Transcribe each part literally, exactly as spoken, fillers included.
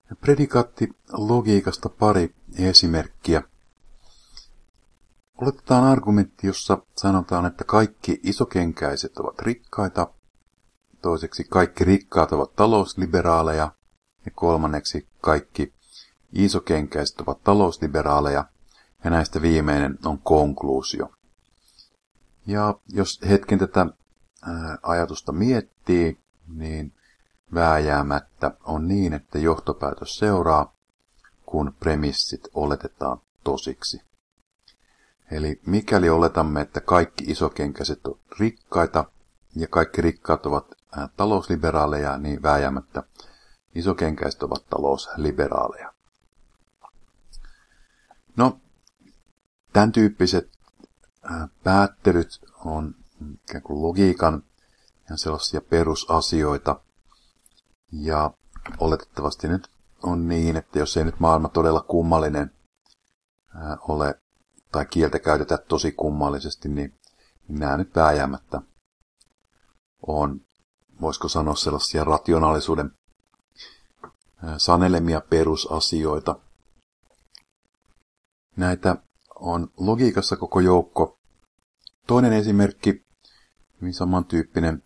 Predikaattilogiikasta pari esimerkkiä. Oletetaan argumentti, jossa sanotaan, että kaikki isokenkäiset ovat rikkaita, toiseksi kaikki rikkaat ovat talousliberaaleja ja kolmanneksi kaikki isokenkäiset ovat talousliberaaleja ja näistä viimeinen on konkluusio. Ja jos hetken tätä ää, ajatusta miettii, niin vääjäämättä on niin, että johtopäätös seuraa, kun premissit oletetaan tosiksi. Eli mikäli oletamme, että kaikki isokenkäiset ovat rikkaita ja kaikki rikkaat ovat ää, talousliberaaleja, niin vääjäämättä isokenkäiset ovat talousliberaaleja. No, tämän tyyppiset ää, päättelyt on ikään kuin logiikan ja sellaisia perusasioita. Ja oletettavasti nyt on niin, että jos ei nyt maailma todella kummallinen ää, ole, tai kieltä käytetä tosi kummallisesti, niin, niin nämä nyt vääjäämättä on, voisiko sanoa, sellaisia rationaalisuuden ää, sanelemia perusasioita. Näitä on logiikassa koko joukko. Toinen esimerkki, hyvin samantyyppinen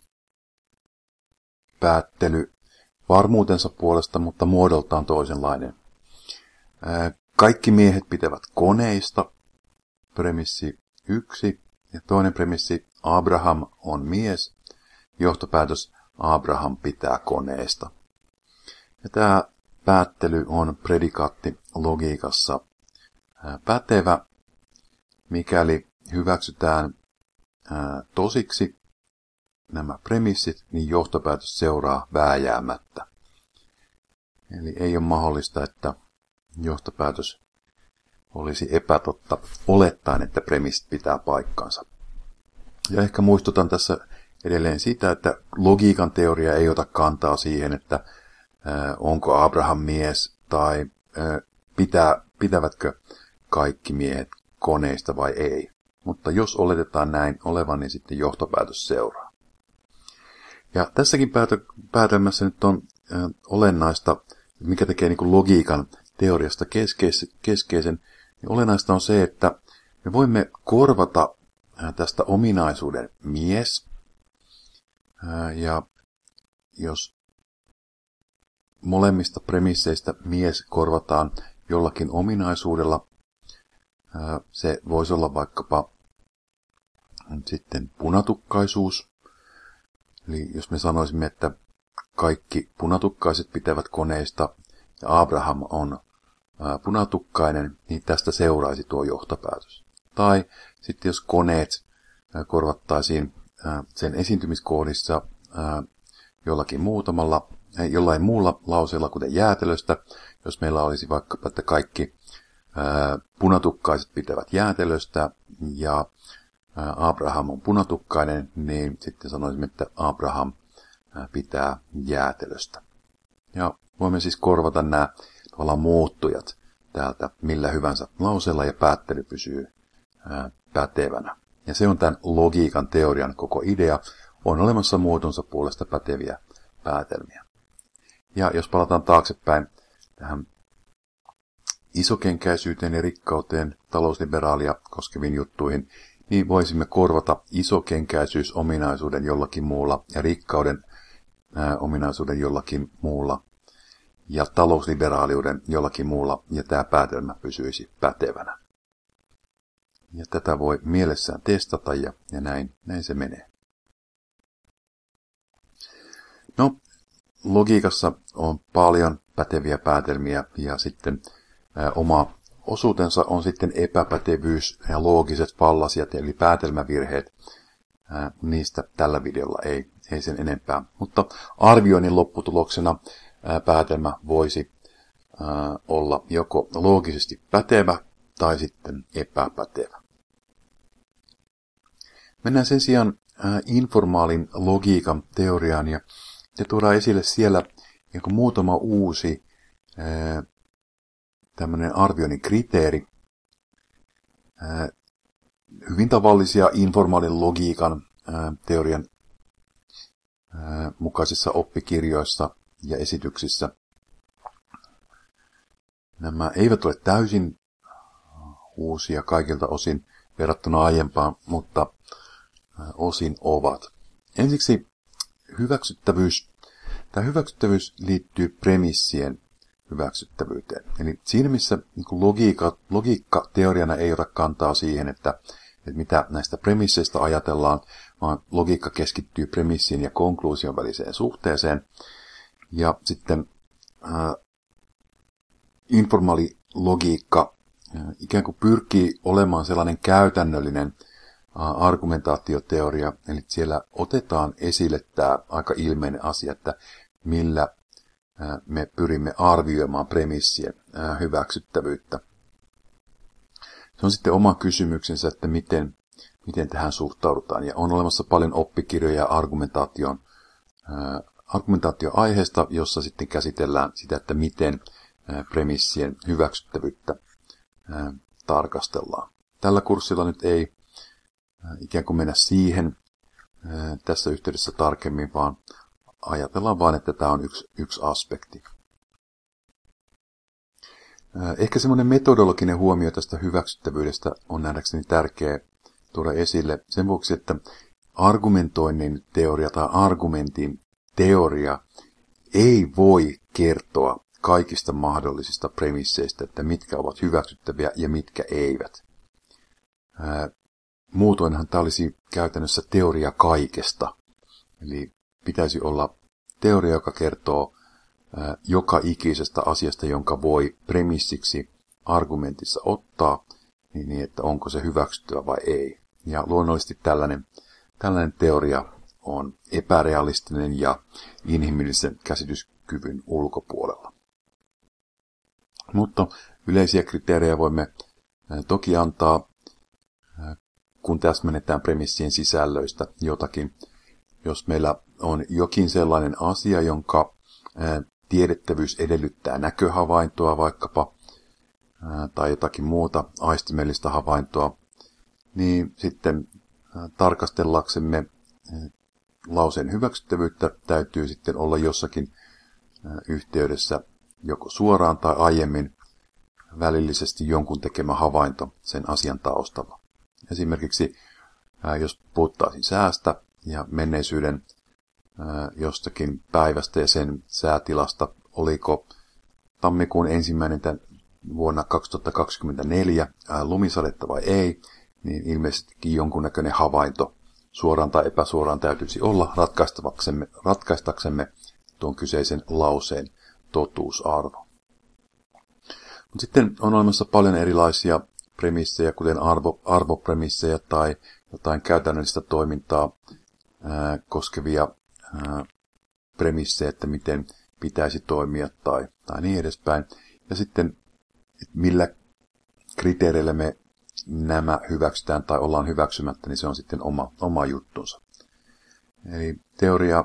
päättely varmuutensa puolesta, mutta muodoltaan toisenlainen. Kaikki miehet pitävät koneista, premissi yksi, ja toinen premissi, Abraham on mies, johtopäätös, Abraham pitää koneista. Ja tämä päättely on predikaattilogiikassa pätevä, mikäli hyväksytään tosiksi nämä premissit, niin johtopäätös seuraa vääjäämättä. Eli ei ole mahdollista, että johtopäätös olisi epätotta olettaen, että premissit pitää paikkansa. Ja ehkä muistutan tässä edelleen sitä, että logiikan teoria ei ota kantaa siihen, että ää, onko Abraham mies tai ää, pitää, pitävätkö kaikki miehet koneista vai ei. Mutta jos oletetaan näin olevan, niin sitten johtopäätös seuraa. Ja tässäkin päätelmässä nyt on äh, olennaista, mikä tekee niin kuin logiikan teoriasta keskeis- keskeisen, niin olennaista on se, että me voimme korvata äh, tästä ominaisuuden mies, äh, ja jos molemmista premisseistä mies korvataan jollakin ominaisuudella, äh, se voisi olla vaikkapa sitten punatukkaisuus. Eli jos me sanoisimme, että kaikki punatukkaiset pitävät koneista ja Abraham on ää, punatukkainen, niin tästä seuraisi tuo johtopäätös. Tai sitten jos koneet ää, korvattaisiin ää, sen esiintymiskoodissa ää, jollakin muutamalla, ää, jollain muulla lauseella, kuten jäätelöstä, jos meillä olisi vaikkapa, että kaikki ää, punatukkaiset pitävät jäätelöstä ja Abraham on punatukkainen, niin sitten sanoisimme, että Abraham pitää jäätelöstä. Ja voimme siis korvata nämä tavallaan muuttujat täältä millä hyvänsä lauseella ja päättely pysyy ää, pätevänä. Ja se on tämän logiikan teorian koko idea. On olemassa muotonsa puolesta päteviä päätelmiä. Ja jos palataan taaksepäin tähän isokenkäisyyteen ja rikkauteen, talousliberaalia koskeviin juttuihin, niin voisimme korvata isokenkäisyysominaisuuden jollakin muulla ja rikkauden ää, ominaisuuden jollakin muulla ja talousliberaaliuden jollakin muulla, ja tämä päätelmä pysyisi pätevänä. Ja tätä voi mielessään testata, ja, ja näin, näin se menee. No, logiikassa on paljon päteviä päätelmiä, ja sitten ää, oma osuutensa on sitten epäpätevyys ja loogiset fallasiat, eli päätelmävirheet. Ää, niistä tällä videolla ei, ei sen enempää. Mutta arvioinnin lopputuloksena ää, päätelmä voisi ää, olla joko loogisesti pätevä tai sitten epäpätevä. Mennään sen sijaan ää, informaalin logiikan teoriaan, ja te tuodaan esille siellä joku muutama uusi ää, tämmöinen arvioinnin kriteeri. Ää, hyvin tavallisia informaalin logiikan ää, teorian ää, mukaisissa oppikirjoissa ja esityksissä. Nämä eivät ole täysin uusia kaikilta osin verrattuna aiempaan, mutta osin ovat. Ensiksi hyväksyttävyys. Tämä hyväksyttävyys liittyy premissien hyväksyttävyyteen. Eli siinä missä niin logiikka, logiikka teoriana ei ota kantaa siihen, että, että mitä näistä premisseistä ajatellaan, vaan logiikka keskittyy premissien ja konkluusion väliseen suhteeseen. Ja sitten äh, informaali logiikka äh, ikään kuin pyrkii olemaan sellainen käytännöllinen äh, argumentaatioteoria, eli siellä otetaan esille tämä aika ilmeinen asia, että millä äh, me pyrimme arvioimaan premissien äh, hyväksyttävyyttä. Se on sitten oma kysymyksensä, että miten, miten tähän suhtaudutaan. Ja on olemassa paljon oppikirjoja argumentaation, äh, argumentaatioaiheesta, jossa sitten käsitellään sitä, että miten äh, premissien hyväksyttävyyttä äh, tarkastellaan. Tällä kurssilla nyt ei äh, ikään kuin mennä siihen äh, tässä yhteydessä tarkemmin, vaan ajatellaan vain, että tämä on yksi, yksi aspekti. Ehkä semmoinen metodologinen huomio tästä hyväksyttävyydestä on nähdäkseni tärkeä tuoda esille sen vuoksi, että argumentoinnin teoria tai argumentin teoria ei voi kertoa kaikista mahdollisista premisseistä, että mitkä ovat hyväksyttäviä ja mitkä eivät. Muutoinhan tämä olisi käytännössä teoria kaikesta. Eli pitäisi olla teoria, joka kertoo joka ikisestä asiasta, jonka voi premissiksi argumentissa ottaa, niin että onko se hyväksyttävä vai ei. Ja luonnollisesti tällainen, tällainen teoria on epärealistinen ja inhimillisen käsityskyvyn ulkopuolella. Mutta yleisiä kriteerejä voimme toki antaa, kun täsmennetään premissien sisällöistä jotakin. Jos meillä on jokin sellainen asia, jonka tiedettävyys edellyttää näköhavaintoa vaikkapa, tai jotakin muuta aistimellista havaintoa, niin sitten tarkastellaksemme lauseen hyväksyttävyyttä täytyy sitten olla jossakin yhteydessä joko suoraan tai aiemmin välillisesti jonkun tekemä havainto sen asian taustalla. Esimerkiksi jos puhuttaisiin säästä ja menneisyyden jostakin päivästä ja sen säätilasta, oliko tammikuun ensimmäinen tämän vuonna kaksituhattakaksikymmentäneljä lumisadetta vai ei, niin ilmeisestikin jonkunnäköinen havainto suoraan tai epäsuoraan täytyisi olla ratkaistaksemme, ratkaistaksemme tuon kyseisen lauseen totuusarvo. Mutta sitten on olemassa paljon erilaisia premissejä, kuten arvo, arvopremissejä tai jotain käytännöllistä toimintaa ää, koskevia ää, premissejä, että miten pitäisi toimia tai, tai niin edespäin. Ja sitten, millä kriteereillä me nämä hyväksytään tai ollaan hyväksymättä, niin se on sitten oma, oma juttunsa. Eli teoria,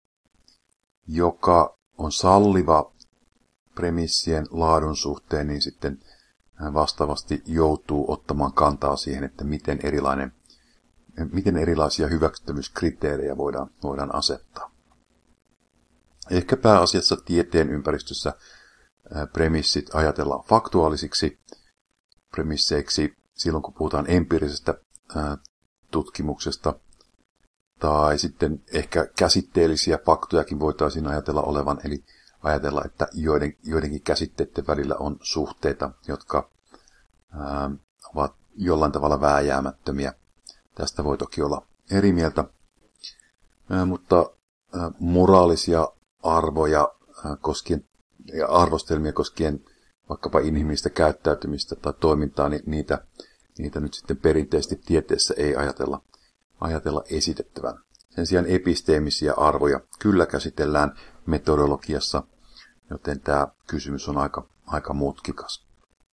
joka on salliva premissien laadun suhteen, niin sitten vastaavasti joutuu ottamaan kantaa siihen, että miten, erilainen, miten erilaisia hyväksyttävyyskriteerejä voidaan, voidaan asettaa. Ehkä pääasiassa tieteen ympäristössä premissit ajatellaan faktuaalisiksi premisseiksi silloin, kun puhutaan empiirisestä tutkimuksesta, tai sitten ehkä käsitteellisiä faktojakin voitaisiin ajatella olevan, eli ajatella, että joiden, joidenkin käsitteiden välillä on suhteita, jotka ää, ovat jollain tavalla vääjäämättömiä. Tästä voi toki olla eri mieltä, ää, mutta ää, moraalisia arvoja ää, koskien, ja arvostelmia koskien vaikkapa inhimillistä käyttäytymistä tai toimintaa, niin niitä, niitä nyt sitten perinteisesti tieteessä ei ajatella, ajatella esitettävän. Sen sijaan episteemisiä arvoja kyllä käsitellään metodologiassa, joten tämä kysymys on aika, aika mutkikas.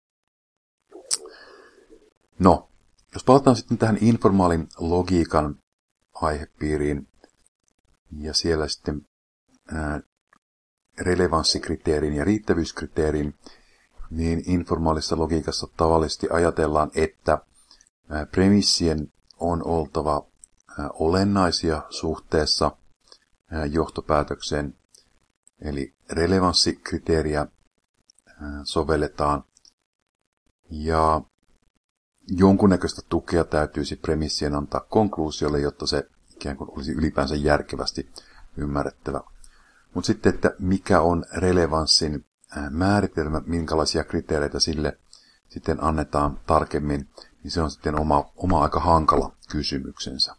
No, jos palataan sitten tähän informaalin logiikan aihepiiriin ja siellä sitten ää, relevanssikriteerin ja riittävyyskriteerin, niin informaalisessa logiikassa tavallisesti ajatellaan, että ää, premissien on oltava ää, olennaisia suhteessa ää, johtopäätökseen. Eli relevanssikriteeriä sovelletaan. Ja jonkunnäköistä tukea täytyisi premissien antaa konkluusiolle, jotta se ikään kuin olisi ylipäänsä järkevästi ymmärrettävä. Mutta sitten, että mikä on relevanssin määritelmä, minkälaisia kriteereitä sille sitten annetaan tarkemmin, niin se on sitten oma, oma aika hankala kysymyksensä.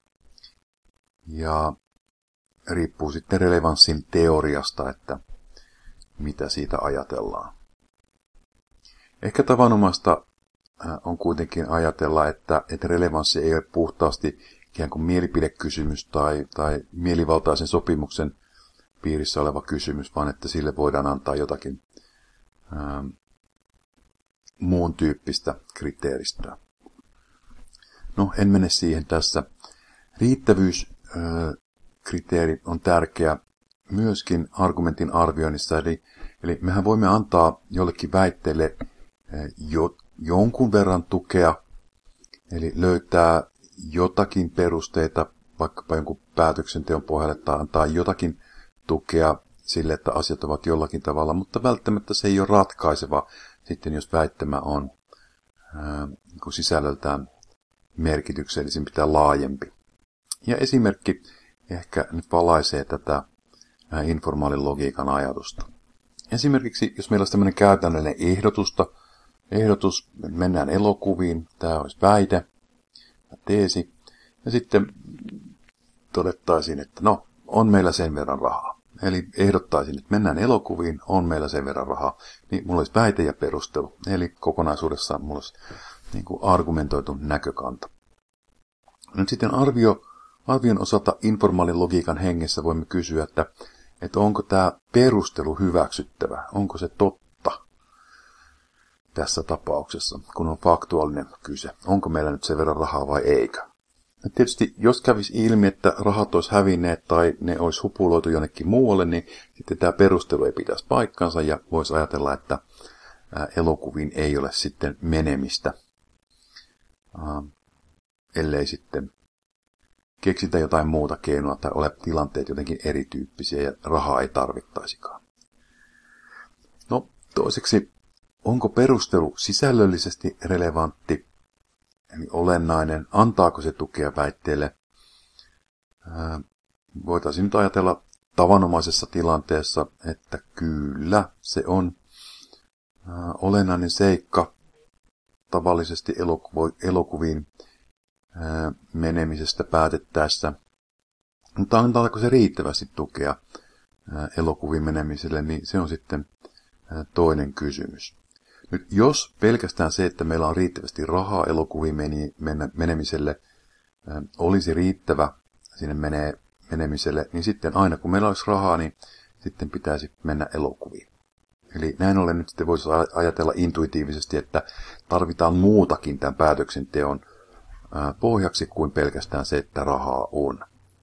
Ja riippuu sitten relevanssin teoriasta, että mitä siitä ajatellaan. Ehkä tavanomaista on kuitenkin ajatella, että, että relevanssi ei ole puhtaasti ikään kuin mielipidekysymys tai, tai mielivaltaisen sopimuksen piirissä oleva kysymys, vaan että sille voidaan antaa jotakin ää, muun tyyppistä kriteeristöä. No, en mene siihen tässä. Riittävyyskriteeri on tärkeä myöskin argumentin arvioinnissa, eli, eli mehän voimme antaa jollekin väitteelle jo, jonkun verran tukea, eli löytää jotakin perusteita vaikkapa jonkun päätöksenteon pohjalle tai antaa jotakin tukea sille, että asiat ovat jollakin tavalla, mutta välttämättä se ei ole ratkaiseva sitten, jos väittämä on ää, sisällöltään merkityksellisempi tai laajempi. Ja esimerkki ehkä nyt valaisee tätä ää, informaalin logiikan ajatusta. Esimerkiksi, jos meillä olisi tämmöinen käytännöllinen ehdotusta, ehdotus, mennään elokuviin, tämä olisi väite, teesi, ja sitten todettaisiin, että no, on meillä sen verran rahaa. Eli ehdottaisin, että mennään elokuviin, on meillä sen verran rahaa, niin mulla olisi väite ja perustelu. Eli kokonaisuudessaan mulla olisi niin kuin argumentoitu näkökanta. Nyt sitten arvio, arvion osalta informaalin logiikan hengessä voimme kysyä, että, että onko tämä perustelu hyväksyttävä, onko se totta tässä tapauksessa, kun on faktuaalinen kyse. Onko meillä nyt sen verran rahaa vai eikö? Ja tietysti jos kävisi ilmi, että rahat olisi hävinneet tai ne olisi hupuloitu jonnekin muualle, niin sitten tämä perustelu ei pitäisi paikkansa ja voisi ajatella, että elokuviin ei ole sitten menemistä, ellei sitten keksitä jotain muuta keinoa tai ole tilanteet jotenkin erityyppisiä ja rahaa ei tarvittaisikaan. No toiseksi, onko perustelu sisällöllisesti relevantti? Eli olennainen, antaako se tukea väitteelle? Ää, voitaisiin nyt ajatella tavanomaisessa tilanteessa, että kyllä se on ää, olennainen seikka tavallisesti elokuvo, elokuviin ää, menemisestä päätettäessä. Mutta antaako se riittävästi tukea ää, elokuviin menemiselle, niin se on sitten ää, toinen kysymys. Nyt jos pelkästään se, että meillä on riittävästi rahaa elokuviin meni, mennä, menemiselle, ä, olisi riittävä sinne menee, menemiselle, niin sitten aina kun meillä olisi rahaa, niin sitten pitäisi mennä elokuviin. Eli näin ollen nyt sitten voisi ajatella intuitiivisesti, että tarvitaan muutakin tämän päätöksenteon ä, pohjaksi kuin pelkästään se, että rahaa on.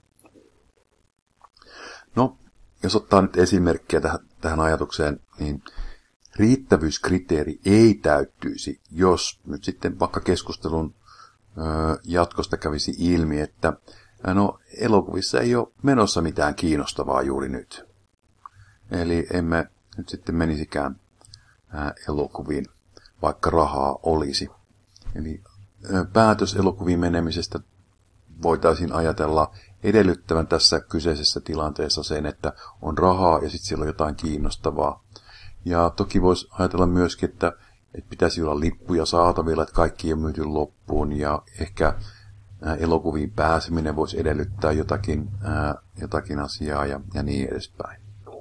No, jos ottaa nyt esimerkkiä tähän, tähän ajatukseen, niin riittävyyskriteeri ei täyttyisi, jos nyt sitten vaikka keskustelun ö, jatkosta kävisi ilmi, että no, elokuvissa ei ole menossa mitään kiinnostavaa juuri nyt. Eli emme nyt sitten menisikään ä, elokuviin, vaikka rahaa olisi. Eli ö, päätös elokuviin menemisestä voitaisiin ajatella edellyttävän tässä kyseisessä tilanteessa sen, että on rahaa ja sitten siellä on jotain kiinnostavaa. Ja toki voisi ajatella myöskin, että, että pitäisi olla lippuja saatavilla, että kaikki on myyty loppuun ja ehkä ää, elokuviin pääseminen voisi edellyttää jotakin, ää, jotakin asiaa ja, ja niin edespäin.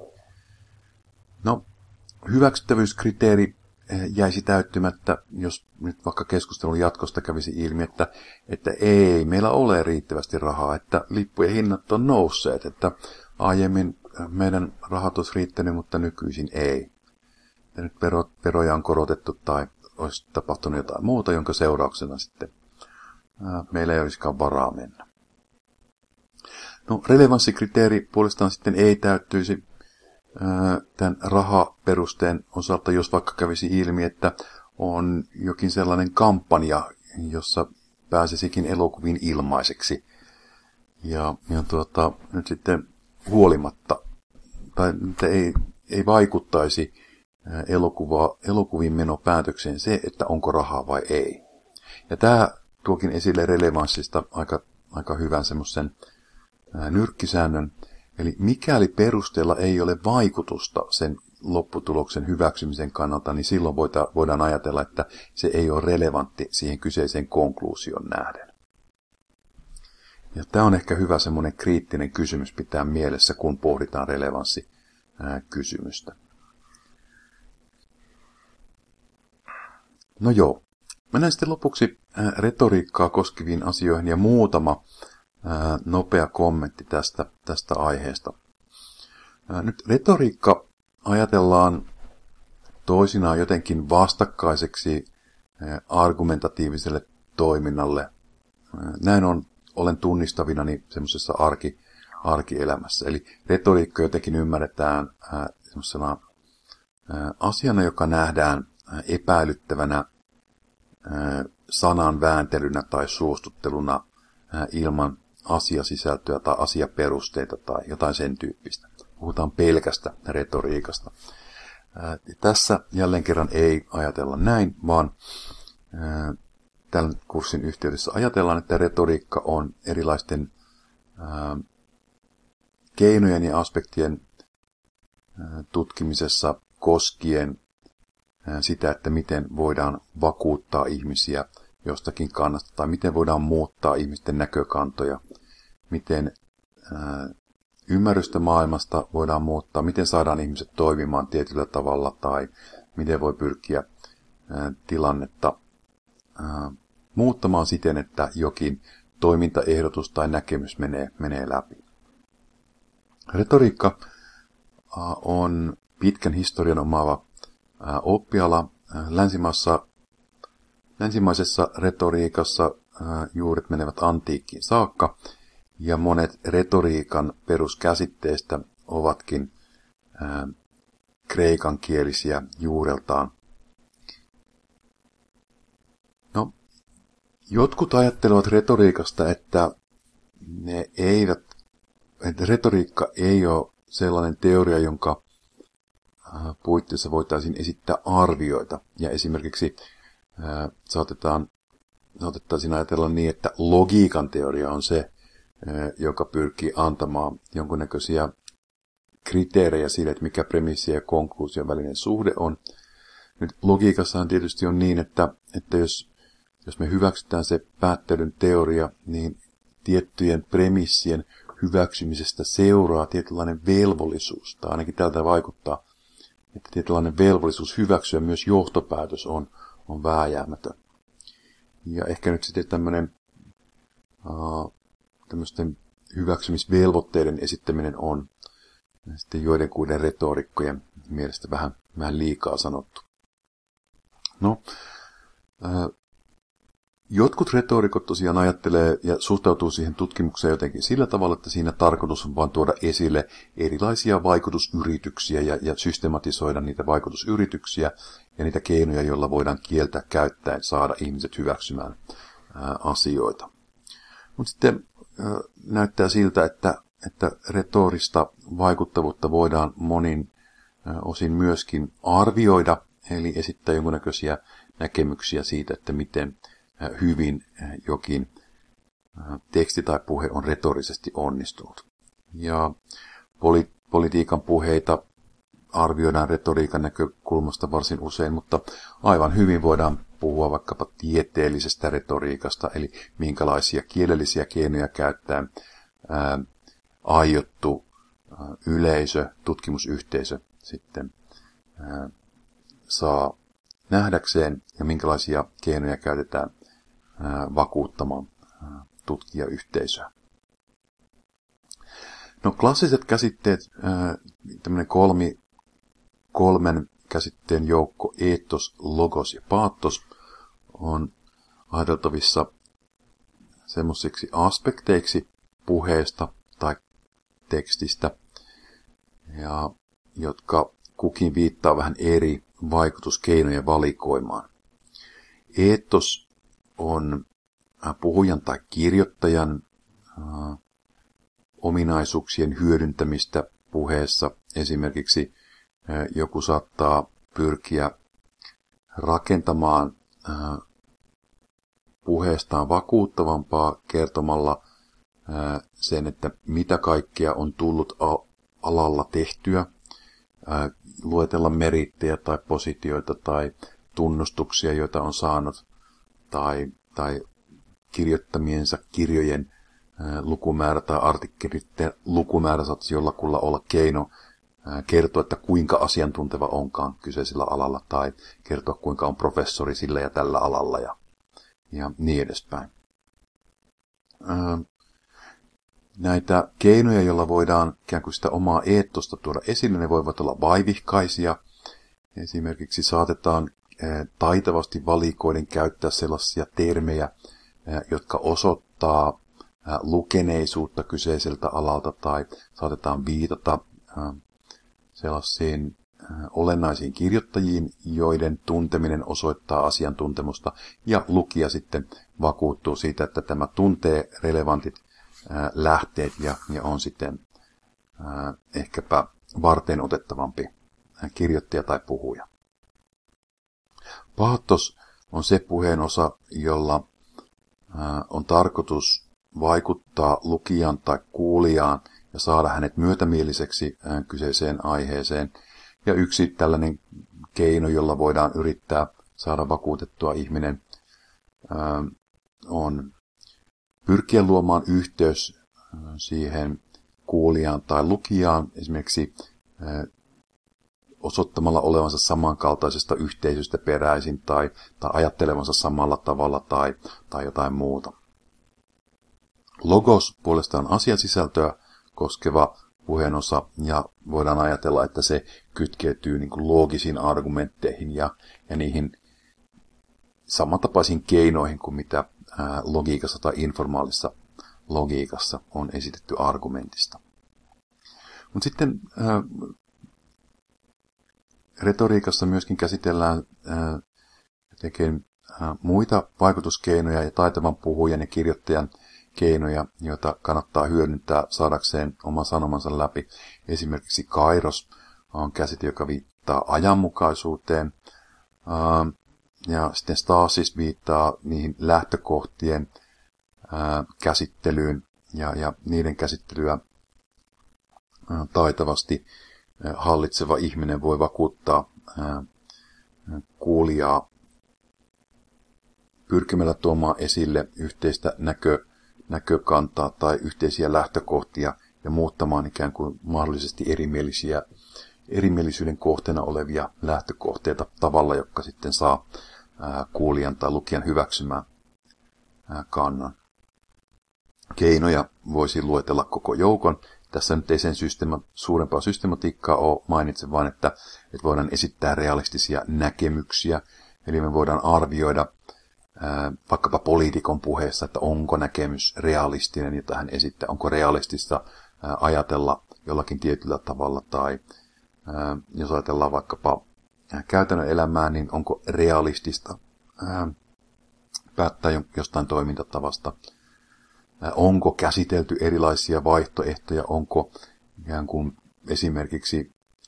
No, hyväksyttävyyskriteeri jäisi täyttymättä, jos nyt vaikka keskustelun jatkosta kävisi ilmi, että, että ei meillä ole riittävästi rahaa, että lippujen hinnat on nousseet, että aiemmin meidän rahat olisi riittänyt, mutta nykyisin ei. Ja nyt vero, veroja on korotettu tai olisi tapahtunut jotain muuta, jonka seurauksena sitten ää, meillä ei olisikaan varaa mennä. No, relevanssikriteeri puolestaan sitten ei täyttyisi ää, tämän rahaperusteen osalta, jos vaikka kävisi ilmi, että on jokin sellainen kampanja, jossa pääsisikin elokuviin ilmaiseksi. Ja, ja tuota, nyt sitten huolimatta, tai ei, ei vaikuttaisi elokuva, elokuviin menopäätökseen se, että onko rahaa vai ei. Ja tämä tuokin esille relevanssista aika, aika hyvän semmoisen nyrkkisäännön. Eli mikäli perusteella ei ole vaikutusta sen lopputuloksen hyväksymisen kannalta, niin silloin voidaan ajatella, että se ei ole relevantti siihen kyseiseen konkluusion nähden. Ja tämä on ehkä hyvä semmoinen kriittinen kysymys pitää mielessä, kun pohditaan relevanssikysymystä. No joo, mennään sitten lopuksi retoriikkaa koskeviin asioihin ja muutama nopea kommentti tästä, tästä aiheesta. Nyt retoriikka ajatellaan toisinaan jotenkin vastakkaiseksi argumentatiiviselle toiminnalle. Näin on, olen tunnistavinani semmoisessa arki, arkielämässä. Eli retoriikka jotenkin ymmärretään semmoisena asiana, joka nähdään epäilyttävänä sanan vääntelynä tai suostutteluna ilman asiasisältöä tai asiaperusteita tai jotain sen tyyppistä. Puhutaan pelkästä retoriikasta. Tässä jälleen kerran ei ajatella näin, vaan tämän kurssin yhteydessä ajatellaan, että retoriikka on erilaisten keinojen ja aspektien tutkimisessa koskien sitä, että miten voidaan vakuuttaa ihmisiä jostakin kannasta, tai miten voidaan muuttaa ihmisten näkökantoja, miten ymmärrystä maailmasta voidaan muuttaa, miten saadaan ihmiset toimimaan tietyllä tavalla, tai miten voi pyrkiä tilannetta muuttamaan siten, että jokin toimintaehdotus tai näkemys menee, menee läpi. Retoriikka on pitkän historian omaava oppiala. Länsimaissa, länsimaisessa retoriikassa juuret menevät antiikkiin saakka, ja monet retoriikan peruskäsitteistä ovatkin kreikankielisiä juureltaan. No, jotkut ajattelevat retoriikasta, että ne eivät, että retoriikka ei ole sellainen teoria, jonka puitteissa voitaisiin esittää arvioita. Ja esimerkiksi ää, saatetaan, saatettaisiin ajatella niin, että logiikan teoria on se, ää, joka pyrkii antamaan jonkunnäköisiä kriteerejä sille, että mikä premissi ja konkluusion välinen suhde on. Nyt logiikassahan tietysti on niin, että, että jos, jos me hyväksytään se päättelyn teoria, niin tiettyjen premissien hyväksymisestä seuraa tietynlainen velvollisuus, tai ainakin tältä vaikuttaa, että tietynlainen velvollisuus hyväksyä myös johtopäätös on, on vääjäämätön. Ja ehkä nyt sitten tämmöinen uh, tämmöisten hyväksymisvelvoitteiden esittäminen on sitten joidenkuiden retorikkojen mielestä vähän, vähän liikaa sanottu. No, uh, jotkut retorikot tosiaan ajattelee ja suhtautuu siihen tutkimukseen jotenkin sillä tavalla, että siinä tarkoitus on vain tuoda esille erilaisia vaikutusyrityksiä ja, ja systematisoida niitä vaikutusyrityksiä ja niitä keinoja, joilla voidaan kieltä käyttäen saada ihmiset hyväksymään ää, asioita. Mutta sitten ää, näyttää siltä, että, että retorista vaikuttavuutta voidaan monin ää, osin myöskin arvioida, eli esittää jonkunnäköisiä näkemyksiä siitä, että miten hyvin jokin teksti tai puhe on retorisesti onnistunut. Ja poli- politiikan puheita arvioidaan retoriikan näkökulmasta varsin usein, mutta aivan hyvin voidaan puhua vaikkapa tieteellisestä retoriikasta, eli minkälaisia kielellisiä keinoja käyttäen ää, aiottu ää, yleisö, tutkimusyhteisö sitten ää, saa nähdäkseen ja minkälaisia keinoja käytetään vakuuttamaan tutkijayhteisöä. No klassiset käsitteet, tämmöinen kolmi, kolmen käsitteen joukko, eetos, logos ja paatos, on ajateltavissa semmoisiksi aspekteiksi puheesta tai tekstistä, ja jotka kukin viittaa vähän eri vaikutuskeinojen valikoimaan. Eetos on puhujan tai kirjoittajan äh, ominaisuuksien hyödyntämistä puheessa. Esimerkiksi äh, joku saattaa pyrkiä rakentamaan puheestaan vakuuttavampaa kertomalla sen, että mitä kaikkea on tullut alalla tehtyä, luetella merittejä tai positioita tai tunnustuksia, joita on saanut, tai, tai kirjoittamiensa kirjojen lukumäärä tai artikkelitten lukumäärä saattaisi jollakulla olla keino kertoa, että kuinka asiantunteva onkaan kyseisellä alalla, tai kertoa, kuinka on professori sillä ja tällä alalla, ja, ja niin edespäin. Näitä keinoja, joilla voidaan ikään kuin sitä omaa eettosta tuoda esille, ne voivat olla vaivihkaisia. Esimerkiksi saatetaan taitavasti valikoiden käyttää sellaisia termejä, jotka osoittaa lukeneisuutta kyseiseltä alalta, tai saatetaan viitata sellaisiin olennaisiin kirjoittajiin, joiden tunteminen osoittaa asiantuntemusta, ja lukija sitten vakuuttuu siitä, että tämä tuntee relevantit lähteet ja, ja on sitten äh, ehkäpä varten otettavampi kirjoittaja tai puhuja. Paatos on se puheen osa, jolla äh, on tarkoitus vaikuttaa lukijan tai kuulijaan ja saada hänet myötämieliseksi äh, kyseiseen aiheeseen. Ja yksi tällainen keino, jolla voidaan yrittää saada vakuutettua ihminen, äh, on pyrkiä luomaan yhteys siihen kuulijaan tai lukijaan, esimerkiksi osoittamalla olevansa samankaltaisesta yhteisöstä peräisin tai, tai ajattelevansa samalla tavalla tai, tai jotain muuta. Logos puolestaan on asiasisältöä koskeva puheenosa, ja voidaan ajatella, että se kytkeytyy niin kuin loogisiin argumentteihin ja, ja niihin samantapaisiin keinoihin kuin mitä logiikassa tai informaalisessa logiikassa on esitetty argumentista. Mutta sitten äh, retoriikassa myöskin käsitellään äh, jotenkin, äh, muita vaikutuskeinoja ja taitavan puhujan ja kirjoittajan keinoja, joita kannattaa hyödyntää saadakseen oman sanomansa läpi. Esimerkiksi kairos on käsite, joka viittaa ajanmukaisuuteen. Äh, Ja sitten stasis viittaa niihin lähtökohtien ää, käsittelyyn ja, ja niiden käsittelyä ää, taitavasti ää, hallitseva ihminen voi vakuuttaa ää, kuulijaa pyrkimällä tuomaan esille yhteistä näkö, näkökantaa tai yhteisiä lähtökohtia ja muuttamaan ikään kuin mahdollisesti erimielisiä, erimielisyyden kohteena olevia lähtökohteita tavalla, joka sitten saa kuulijan tai lukijan hyväksymään kannan. Keinoja voisi luetella koko joukon. Tässä nyt ei sen systeema, suurempaa systematiikkaa ole, mainitsen vain, että, että voidaan esittää realistisia näkemyksiä. Eli me voidaan arvioida ää, vaikkapa poliitikon puheessa, että onko näkemys realistinen, jota hän esittää. Onko realistista ää, ajatella jollakin tietyllä tavalla, tai ää, jos ajatellaan vaikkapa käytännön elämää, niin onko realistista ää, päättää jostain toimintatavasta? Ää, onko käsitelty erilaisia vaihtoehtoja? Onko ikään kuin esimerkiksi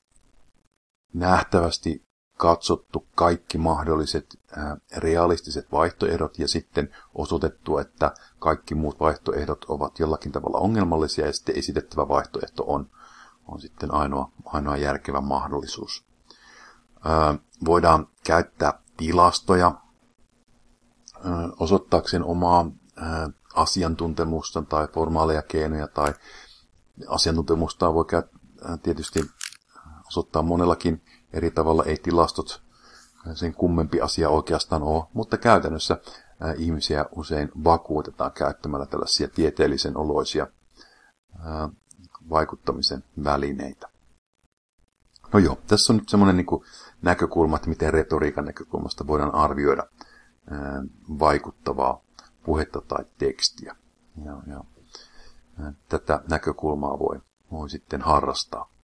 nähtävästi katsottu kaikki mahdolliset ää, realistiset vaihtoehdot ja sitten osoitettu, että kaikki muut vaihtoehdot ovat jollakin tavalla ongelmallisia ja sitten esitettävä vaihtoehto on, on sitten ainoa, ainoa järkevä mahdollisuus. Voidaan käyttää tilastoja osoittaakseen omaa asiantuntemusta tai formaaleja keinoja, tai asiantuntemusta voi tietysti osoittaa monellakin eri tavalla, ei tilastot sen kummempi asia oikeastaan ole, mutta käytännössä ihmisiä usein vakuutetaan käyttämällä tällaisia tieteellisen oloisia vaikuttamisen välineitä. No joo, tässä on nyt semmoinen niin kuin näkökulma, että miten retoriikan näkökulmasta voidaan arvioida ää, vaikuttavaa puhetta tai tekstiä. Ja, ja, ää, tätä näkökulmaa voi, voi sitten harrastaa.